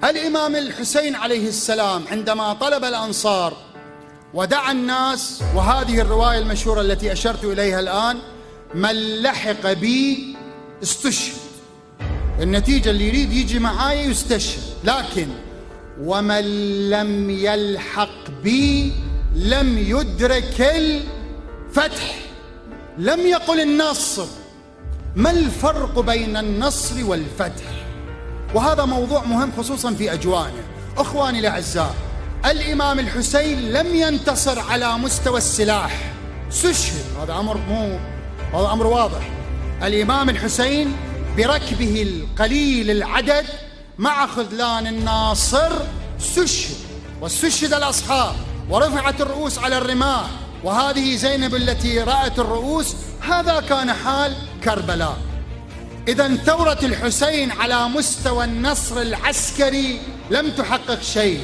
الإمام الحسين عليه السلام عندما طلب الأنصار ودعا الناس، وهذه الرواية المشهورة التي أشرت إليها الآن: من لحق بي استشهد. النتيجة اللي يريد يجي معايا يستشهد، لكن ومن لم يلحق بي لم يدرك الفتح. لم يقل النصر. ما الفرق بين النصر والفتح؟ وهذا موضوع مهم خصوصا في أجوانه. أخواني الأعزاء، الإمام الحسين لم ينتصر على مستوى السلاح، استشهد، هذا أمر واضح. الإمام الحسين بركبه القليل العدد مع خذلان الناصر استشهد، واستشهد الأصحاب، ورفعت الرؤوس على الرماح، وهذه زينب التي رأت الرؤوس. هذا كان حال كربلاء. إذن ثورة الحسين على مستوى النصر العسكري لم تحقق شيء،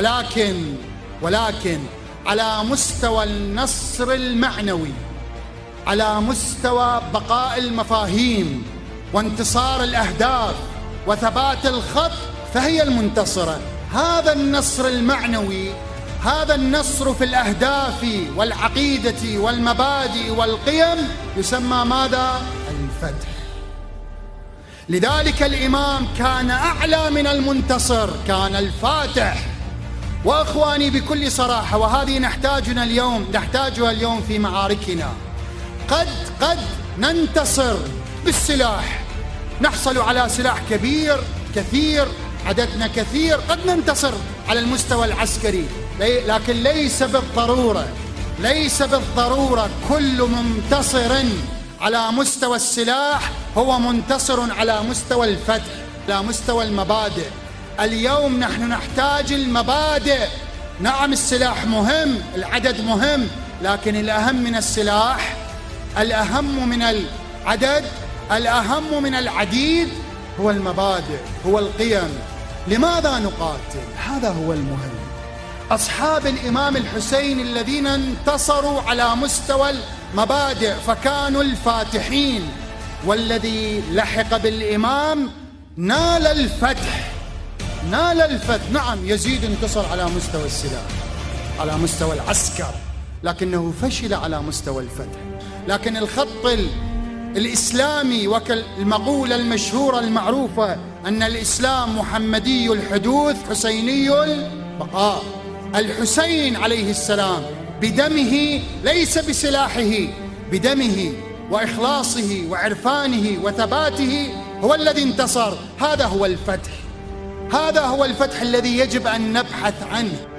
ولكن على مستوى النصر المعنوي، على مستوى بقاء المفاهيم وانتصار الأهداف وثبات الخط، فهي المنتصرة. هذا النصر المعنوي، هذا النصر في الأهداف والعقيدة والمبادئ والقيم يسمى ماذا؟ الفتح. لذلك الإمام كان أعلى من المنتصر، كان الفاتح. وأخواني بكل صراحة، وهذه نحتاجها اليوم في معاركنا، قد ننتصر بالسلاح، نحصل على سلاح كثير، عددنا كثير، قد ننتصر على المستوى العسكري، لكن ليس بالضرورة كل منتصر على مستوى السلاح هو منتصر على مستوى الفتح، على مستوى المبادئ. اليوم نحن نحتاج المبادئ. نعم السلاح مهم، العدد مهم، لكن الأهم من السلاح، الأهم من العدد، الأهم من العديد هو المبادئ، هو القيم. لماذا نقاتل؟ هذا هو المهم. أصحاب الإمام الحسين الذين انتصروا على مستوى المبادئ فكانوا الفاتحين، والذي لحق بالإمام نال الفتح. نعم يزيد انتصر على مستوى السلاح، على مستوى العسكر، لكنه فشل على مستوى الفتح. لكن الخط الإسلامي، وكالمقولة المشهورة المعروفة أن الإسلام محمدي الحدوث حسيني البقاء. الحسين عليه السلام بدمه، ليس بسلاحه، بدمه وإخلاصه وعرفانه وثباته هو الذي انتصر. هذا هو الفتح، هذا هو الفتح الذي يجب أن نبحث عنه.